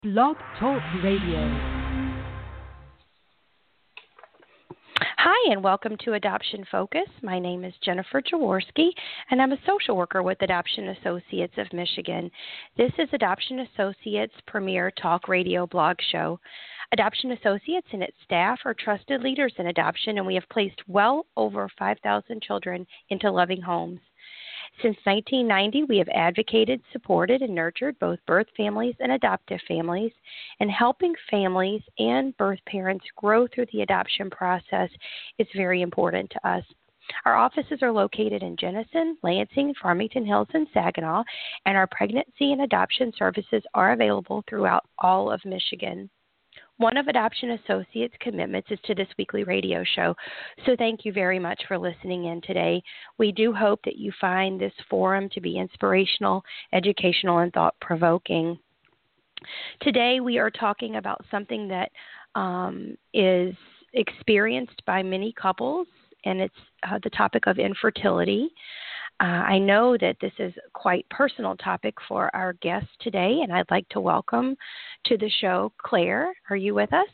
Blog Talk Radio. Hi, and welcome to Adoption Focus. My name is Jennifer Jaworski, and I'm a social worker with Adoption Associates of Michigan. This is Adoption Associates' premier talk radio blog show. Adoption Associates and its staff are trusted leaders in adoption, and we have placed well over 5,000 children into loving homes. Since 1990, we have advocated, supported, and nurtured both birth families and adoptive families, and helping families and birth parents grow through the adoption process is very important to us. Our offices are located in Jenison, Lansing, Farmington Hills, and Saginaw, and our pregnancy and adoption services are available throughout all of Michigan. One of Adoption Associates' commitments is to this weekly radio show, so thank you very much for listening in today. We do hope that you find this forum to be inspirational, educational, and thought-provoking. Today we are talking about something that is experienced by many couples, and it's the topic of infertility. I know that this is quite personal topic for our guest today, and I'd like to welcome to the show Claire. Are you with us?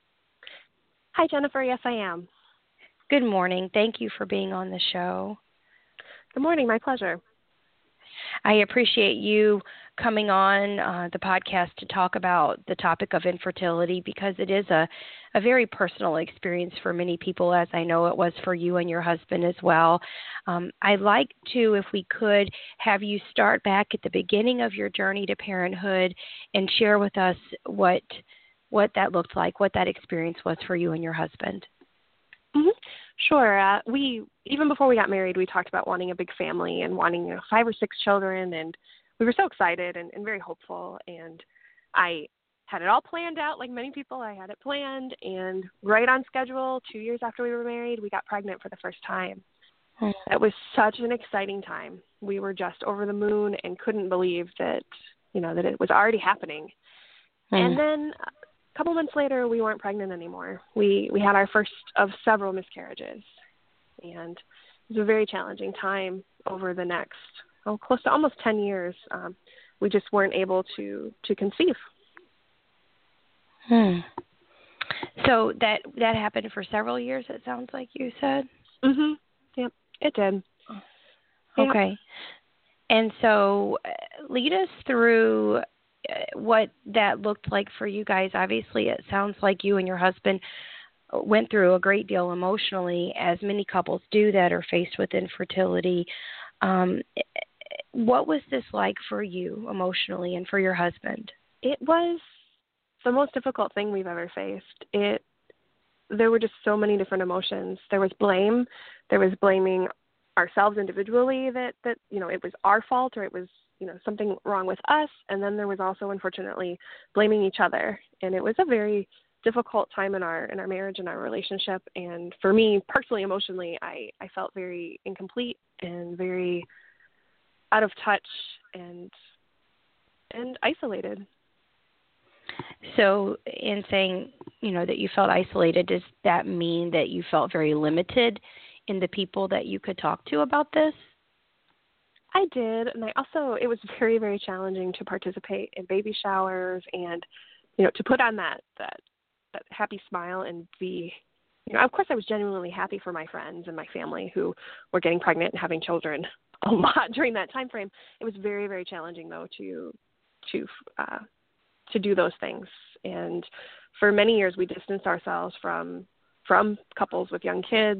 Hi, Jennifer. Yes, I am. Good morning. Thank you for being on the show. Good morning. My pleasure. I appreciate you coming on the podcast to talk about the topic of infertility because it is a very personal experience for many people, as I know it was for you and your husband as well. I'd like to, if we could, have you start back at the beginning of your journey to parenthood and share with us what that looked like, what that experience was for you and your husband. Mm-hmm. Sure. We even before we got married, we talked about wanting a big family and wanting 5 or 6 children, and we were so excited and very hopeful. And I had it all planned out, like many people. I had it planned, and right on schedule. 2 years after we were married, we got pregnant for the first time. Mm-hmm. It was such an exciting time. We were just over the moon and couldn't believe that that it was already happening. Mm-hmm. And then a couple months later, we weren't pregnant anymore. We had our first of several miscarriages, and it was a very challenging time over the next, close to almost 10 years. We just weren't able to conceive. So that happened for several years, it sounds like you said? Mm-hmm. Yep, it did. Okay. Yep. And so lead us through what that looked like for you guys. Obviously, it sounds like you and your husband went through a great deal emotionally, as many couples do that are faced with infertility. What was this like for you emotionally and for your husband? It was the most difficult thing we've ever faced. There were just so many different emotions. There was blame. There was blaming ourselves individually that it was our fault, or it was something wrong with us. And then there was also, unfortunately, blaming each other. And it was a very difficult time in our marriage and our relationship. And for me, personally, emotionally, I felt very incomplete and very out of touch and isolated. So in saying, that you felt isolated, does that mean that you felt very limited in the people that you could talk to about this? I did, and it was very, very challenging to participate in baby showers and, to put on that happy smile and be, of course I was genuinely happy for my friends and my family who were getting pregnant and having children a lot during that time frame. It was very, very challenging, though, to do those things. And for many years, we distanced ourselves from couples with young kids,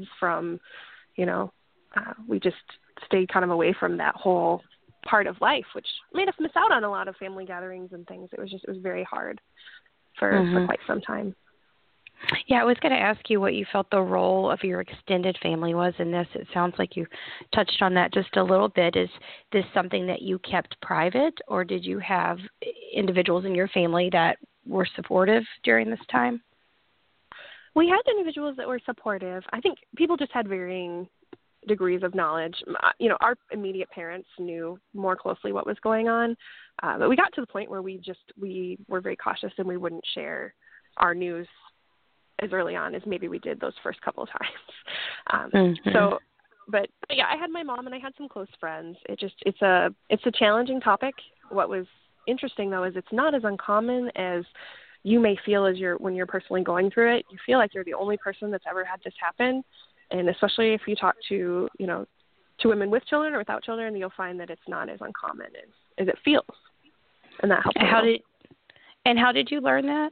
we just stayed kind of away from that whole part of life, which made us miss out on a lot of family gatherings and things. It was very hard for quite some time. Yeah, I was going to ask you what you felt the role of your extended family was in this. It sounds like you touched on that just a little bit. Is this something that you kept private, or did you have individuals in your family that were supportive during this time? We had individuals that were supportive. I think people just had varying degrees of knowledge. Our immediate parents knew more closely what was going on, but we got to the point where we were very cautious and we wouldn't share our news as early on as maybe we did those first couple of times. But yeah, I had my mom and I had some close friends. It's a challenging topic. What was interesting, though, is it's not as uncommon as you may feel when you're personally going through it. You feel like you're the only person that's ever had this happen. And especially if you talk to, to women with children or without children, you'll find that it's not as uncommon as it feels. And that helps. How did you learn that?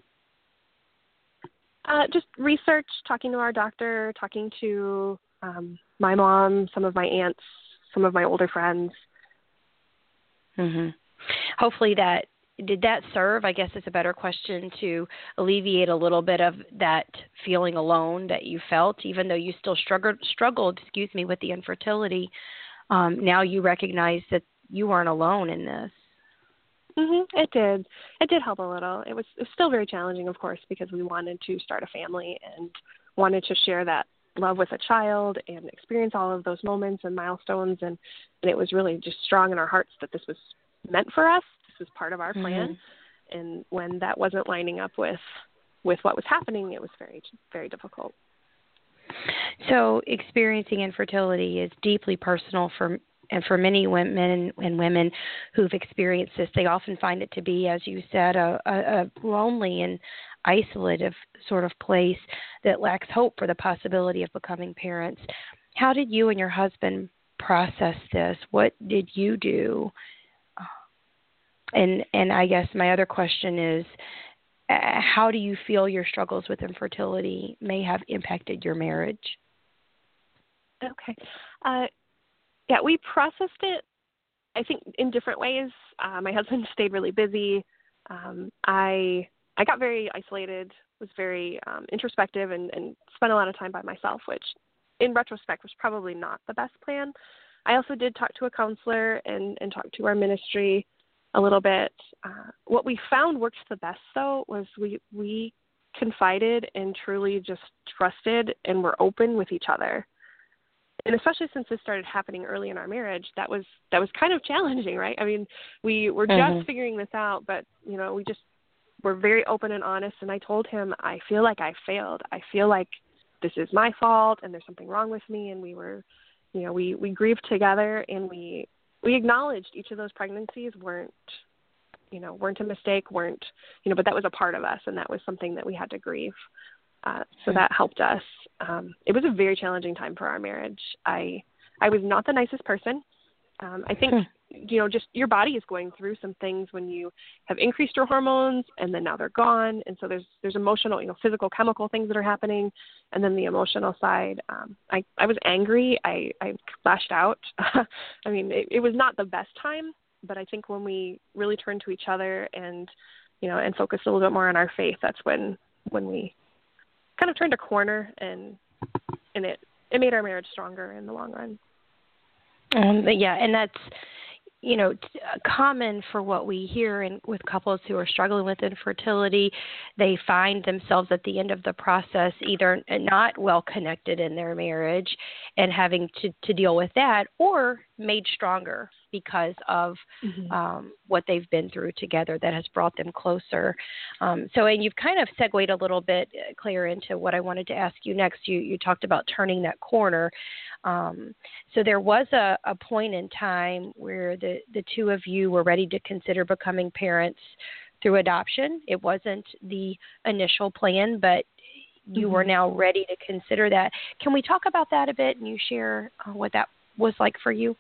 Just research, talking to our doctor, talking to my mom, some of my aunts, some of my older friends. Mm-hmm. Hopefully did that serve, I guess it's a better question, to alleviate a little bit of that feeling alone that you felt, even though you still struggled, with the infertility. Now you recognize that you weren't alone in this. Mm-hmm. It did. It did help a little. It was still very challenging, of course, because we wanted to start a family and wanted to share that love with a child and experience all of those moments and milestones. And it was really just strong in our hearts that this was meant for us. This was part of our plan. Mm-hmm. And when that wasn't lining up with what was happening, it was very, very difficult. So experiencing infertility is deeply personal for many women and women who've experienced this. They often find it to be, as you said, a lonely and isolated sort of place that lacks hope for the possibility of becoming parents. How did you and your husband process this? What did you do? And I guess my other question is, how do you feel your struggles with infertility may have impacted your marriage? Okay. Yeah, we processed it, I think, in different ways. My husband stayed really busy. I got very isolated, was very introspective, and spent a lot of time by myself, which in retrospect was probably not the best plan. I also did talk to a counselor and talk to our ministry a little bit. What we found worked the best, though, was we confided and truly just trusted and were open with each other. And especially since this started happening early in our marriage, that was kind of challenging, right? I mean, we were just figuring this out, but, we just were very open and honest. And I told him, I feel like I failed. I feel like this is my fault and there's something wrong with me. And we were, we grieved together, and we acknowledged each of those pregnancies weren't a mistake, but that was a part of us, and that was something that we had to grieve. So that helped us. It was a very challenging time for our marriage. I was not the nicest person. I think, just your body is going through some things when you have increased your hormones and then now they're gone. And so there's emotional, physical, chemical things that are happening. And then the emotional side, I was angry. I lashed out. I mean, it was not the best time, but I think when we really turned to each other and focused a little bit more on our faith, that's when we kind of turned a corner, and it made our marriage stronger in the long run. And that's, common for what we hear with couples who are struggling with infertility. They find themselves at the end of the process either not well connected in their marriage and having to deal with that, or made stronger because of what they've been through together that has brought them closer. And you've kind of segued a little bit, Claire, into what I wanted to ask you next. You talked about turning that corner. So there was a point in time where the two of you were ready to consider becoming parents through adoption. It wasn't the initial plan, but you were now ready to consider that. Can we talk about that a bit, and you share what that was like for you?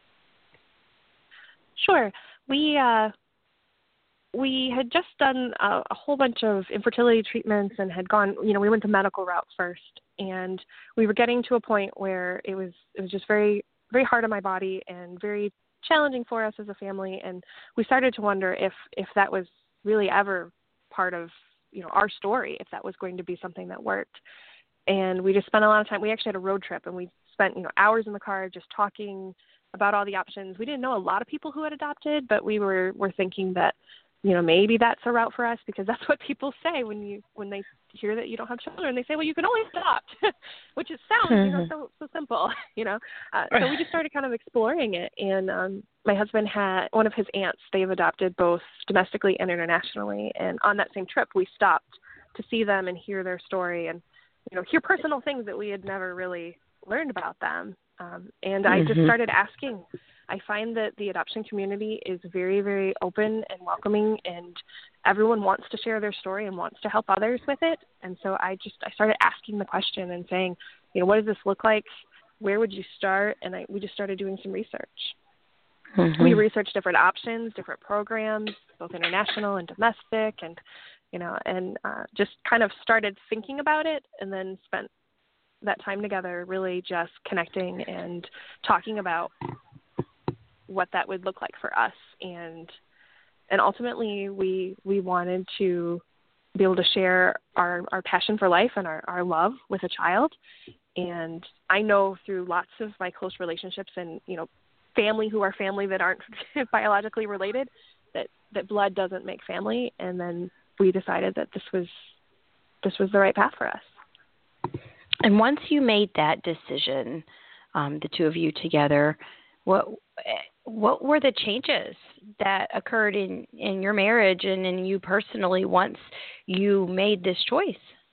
Sure. We had just done a whole bunch of infertility treatments and had gone, we went the medical route first, and we were getting to a point where it was just very, very hard on my body and very challenging for us as a family. And we started to wonder if that was really ever part of, our story, if that was going to be something that worked. And we just spent a lot of time. We actually had a road trip, and we spent, hours in the car just talking about all the options. We didn't know a lot of people who had adopted, but we were thinking that, maybe that's a route for us, because that's what people say when they hear that you don't have children. They say, well, you can always adopt, which sounds so simple, So we just started kind of exploring it. And my husband had one of his aunts. They've adopted both domestically and internationally. And on that same trip, we stopped to see them and hear their story and, hear personal things that we had never really learned about them. And I just started asking I find that the adoption community is very, very open and welcoming, and everyone wants to share their story and wants to help others with it. And so I started asking the question and saying, what does this look like? Where would you start? And we just started doing some research. Mm-hmm. We researched different options, different programs, both international and domestic, and just kind of started thinking about it, and then spent that time together really just connecting and talking about what that would look like for us. And ultimately we wanted to be able to share our passion for life and our love with a child. And I know through lots of my close relationships and, family who are family that aren't biologically related, that blood doesn't make family. And then we decided that this was the right path for us. And once you made that decision, the two of you together, what were the changes that occurred in your marriage and in you personally once you made this choice?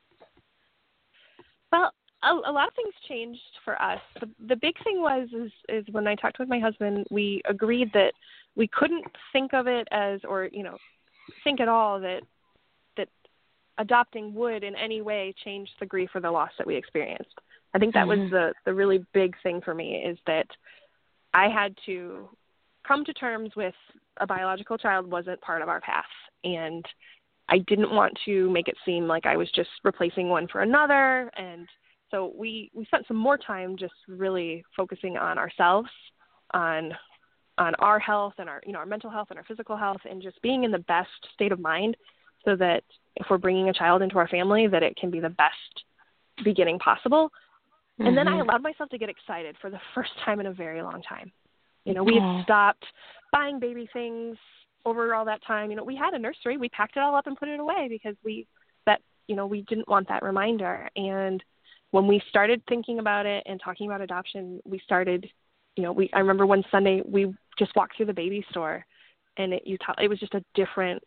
Well, a lot of things changed for us. The big thing is when I talked with my husband, we agreed that we couldn't think of it as, or think at all that adopting would in any way change the grief or the loss that we experienced. I think that was the really big thing for me, is that I had to come to terms with a biological child wasn't part of our path. And I didn't want to make it seem like I was just replacing one for another. And so we spent some more time just really focusing on ourselves, on our health and our mental health and our physical health, and just being in the best state of mind, so that if we're bringing a child into our family, that it can be the best beginning possible. Mm-hmm. And then I allowed myself to get excited for the first time in a very long time. We had stopped buying baby things over all that time. We had a nursery. We packed it all up and put it away because we didn't want that reminder. And when we started thinking about it and talking about adoption, we started, I remember one Sunday we just walked through the baby store, and it was just a different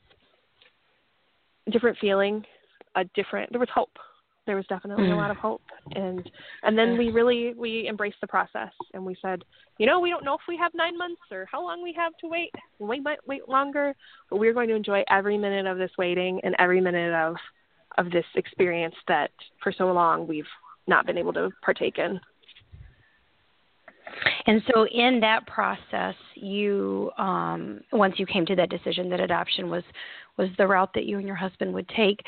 feeling, there was hope. There was definitely a lot of hope. And then we embraced the process, and we said, we don't know if we have 9 months or how long we have to wait. We might wait longer, but we're going to enjoy every minute of this waiting and every minute of this experience that for so long we've not been able to partake in. And so in that process, you, once you came to that decision that adoption was the route that you and your husband would take,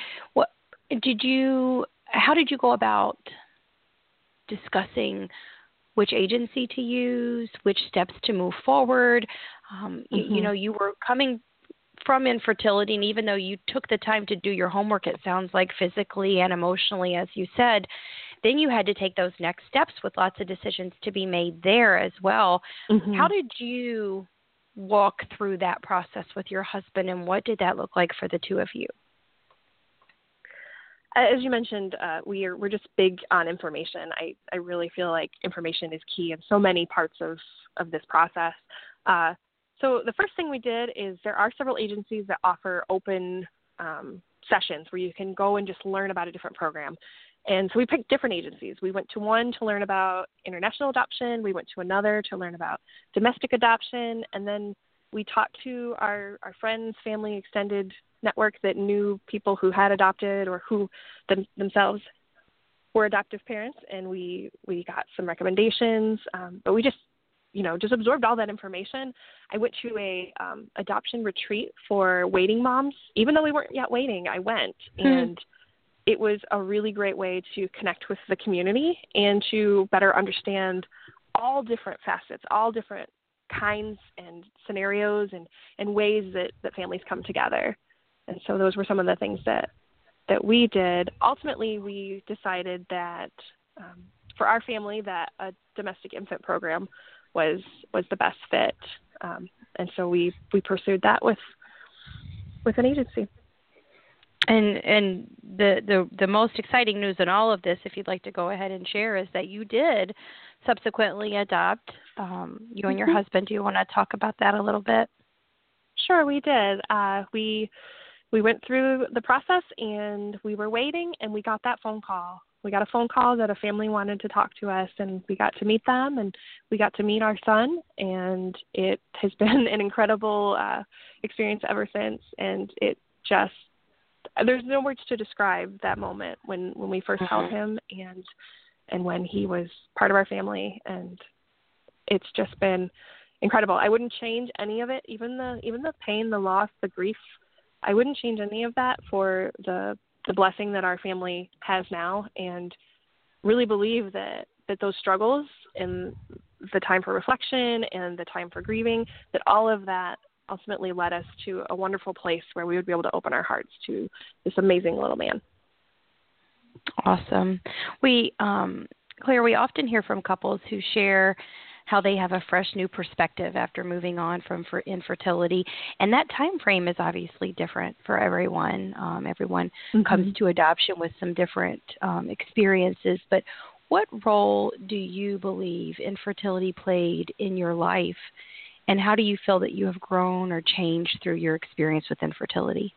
how did you go about discussing which agency to use, which steps to move forward? You were coming from infertility, and even though you took the time to do your homework, it sounds like physically and emotionally, as you said, then you had to take those next steps with lots of decisions to be made there as well. Mm-hmm. How did you walk through that process with your husband, and what did that look like for the two of you? As you mentioned, we're just big on information. I really feel like information is key in so many parts of this process. So the first thing we did is there are several agencies that offer open sessions where you can go and just learn about a different program. And so we picked different agencies. We went to one to learn about international adoption. We went to another to learn about domestic adoption. And then we talked to our friends, family, extended network that knew people who had adopted or who themselves were adoptive parents. And we got some recommendations, but we just absorbed all that information. I went to a adoption retreat for waiting moms. Even though we weren't yet waiting, I went. And it was a really great way to connect with the community and to better understand all different facets, all different kinds and scenarios and ways that families come together. And so those were some of the things that we did. Ultimately, we decided that for our family that a domestic infant program was the best fit. And so we pursued that with an agency. And the most exciting news in all of this, if you'd like to go ahead and share, is that you did subsequently adopt, you and your husband. Do you want to talk about that a little bit? Sure, we did. We we went through the process, and we were waiting, and we got that phone call. We got a phone call that a family wanted to talk to us, and we got to meet them, and we got to meet our son, and it has been an incredible experience ever since. And it just, there's no words to describe that moment when we first held him and when he was part of our family. And it's just been incredible. I wouldn't change any of it, even the pain, the loss, the grief. I wouldn't change any of that for the blessing that our family has now, and really believe that those struggles and the time for reflection and the time for grieving, that all of that ultimately led us to a wonderful place where we would be able to open our hearts to this amazing little man. Awesome. Claire, we often hear from couples who share how they have a fresh new perspective after moving on from infertility. And that time frame is obviously different for everyone. Everyone comes to adoption with some different experiences. But what role do you believe infertility played in your life? And how do you feel that you have grown or changed through your experience with infertility?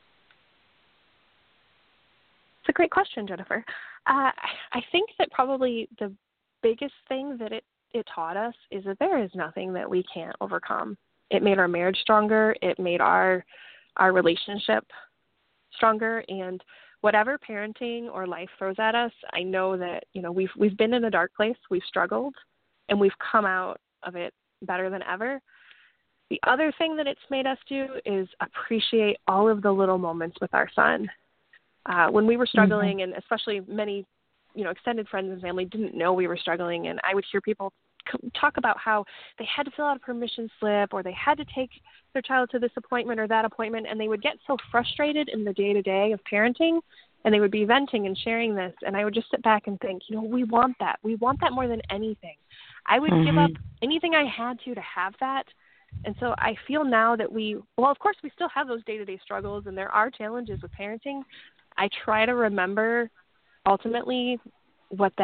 It's a great question, Jennifer. I think that probably the biggest thing that it taught us is that there is nothing that we can't overcome. It made our marriage stronger. It made our relationship stronger. And whatever parenting or life throws at us, I know that, we've been in a dark place, we've struggled, and we've come out of it better than ever. The other thing that it's made us do is appreciate all of the little moments with our son. When we were struggling, and especially many, extended friends and family didn't know we were struggling, and I would hear people talk about how they had to fill out a permission slip, or they had to take their child to this appointment or that appointment, and they would get so frustrated in the day-to-day of parenting, and they would be venting and sharing this, and I would just sit back and think, we want that. We want that more than anything. I would give up anything I had to have that. And so I feel now that of course we still have those day-to-day struggles, and there are challenges with parenting. I try to remember ultimately what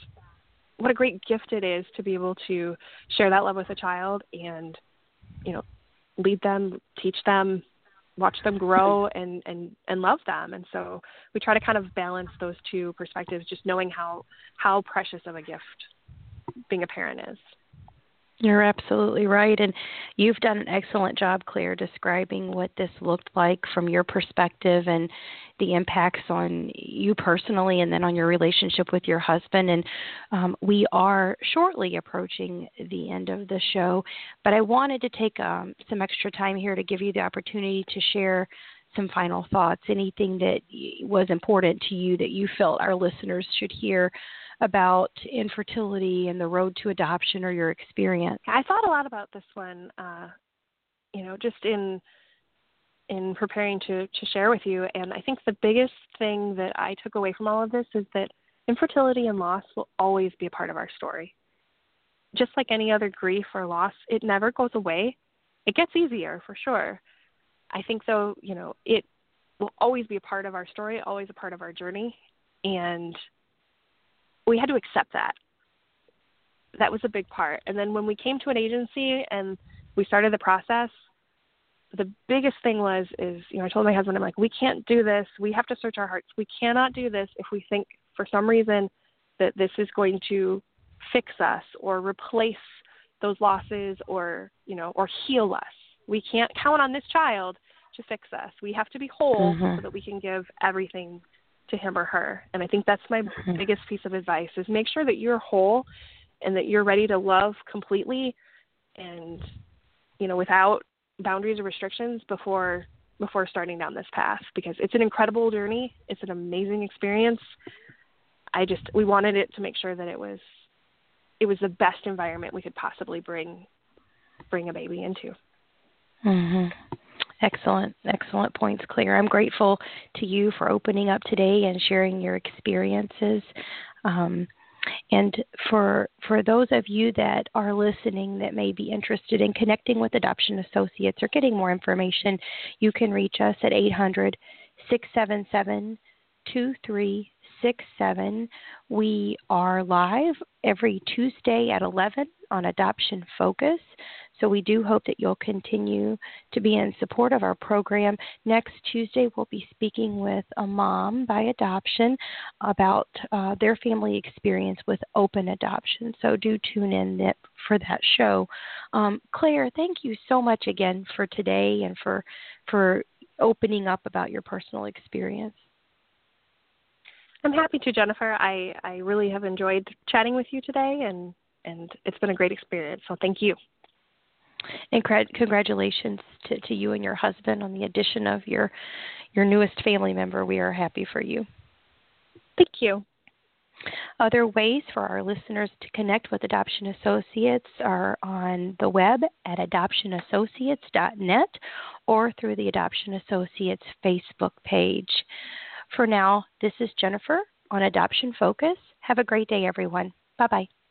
a great gift it is to be able to share that love with a child and, lead them, teach them, watch them grow and love them. And so we try to kind of balance those two perspectives, just knowing how precious of a gift being a parent is. You're absolutely right. And you've done an excellent job, Claire, describing what this looked like from your perspective and the impacts on you personally and then on your relationship with your husband. And we are shortly approaching the end of the show, but I wanted to take some extra time here to give you the opportunity to share some final thoughts, anything that was important to you that you felt our listeners should hear about infertility and the road to adoption or your experience. I thought a lot about this one, just in preparing to share with you. And I think the biggest thing that I took away from all of this is that infertility and loss will always be a part of our story. Just like any other grief or loss, it never goes away. It gets easier for sure. I think though, it will always be a part of our story, always a part of our journey. And we had to accept that. That was a big part. And then when we came to an agency and we started the process, the biggest thing is, I told my husband, I'm like, we can't do this. We have to search our hearts. We cannot do this if we think for some reason that this is going to fix us or replace those losses or heal us. We can't count on this child to fix us. We have to be whole so that we can give everything to him or her. And I think that's my biggest piece of advice is make sure that you're whole and that you're ready to love completely and, without boundaries or restrictions before starting down this path, because it's an incredible journey. It's an amazing experience. We wanted it to make sure that it was the best environment we could possibly bring a baby into. Excellent points, Claire. I'm grateful to you for opening up today and sharing your experiences. And for those of you that are listening that may be interested in connecting with Adoption Associates or getting more information, you can reach us at 800-677-2367. We are live every Tuesday at 11 on Adoption Focus. So we do hope that you'll continue to be in support of our program. Next Tuesday, we'll be speaking with a mom by adoption about their family experience with open adoption. So do tune in for that show. Claire, thank you so much again for today and for opening up about your personal experience. I'm happy to, Jennifer. I really have enjoyed chatting with you today, and it's been a great experience. So thank you. And congratulations to you and your husband on the addition of your newest family member. We are happy for you. Thank you. Other ways for our listeners to connect with Adoption Associates are on the web at adoptionassociates.net or through the Adoption Associates Facebook page. For now, this is Jennifer on Adoption Focus. Have a great day, everyone. Bye-bye.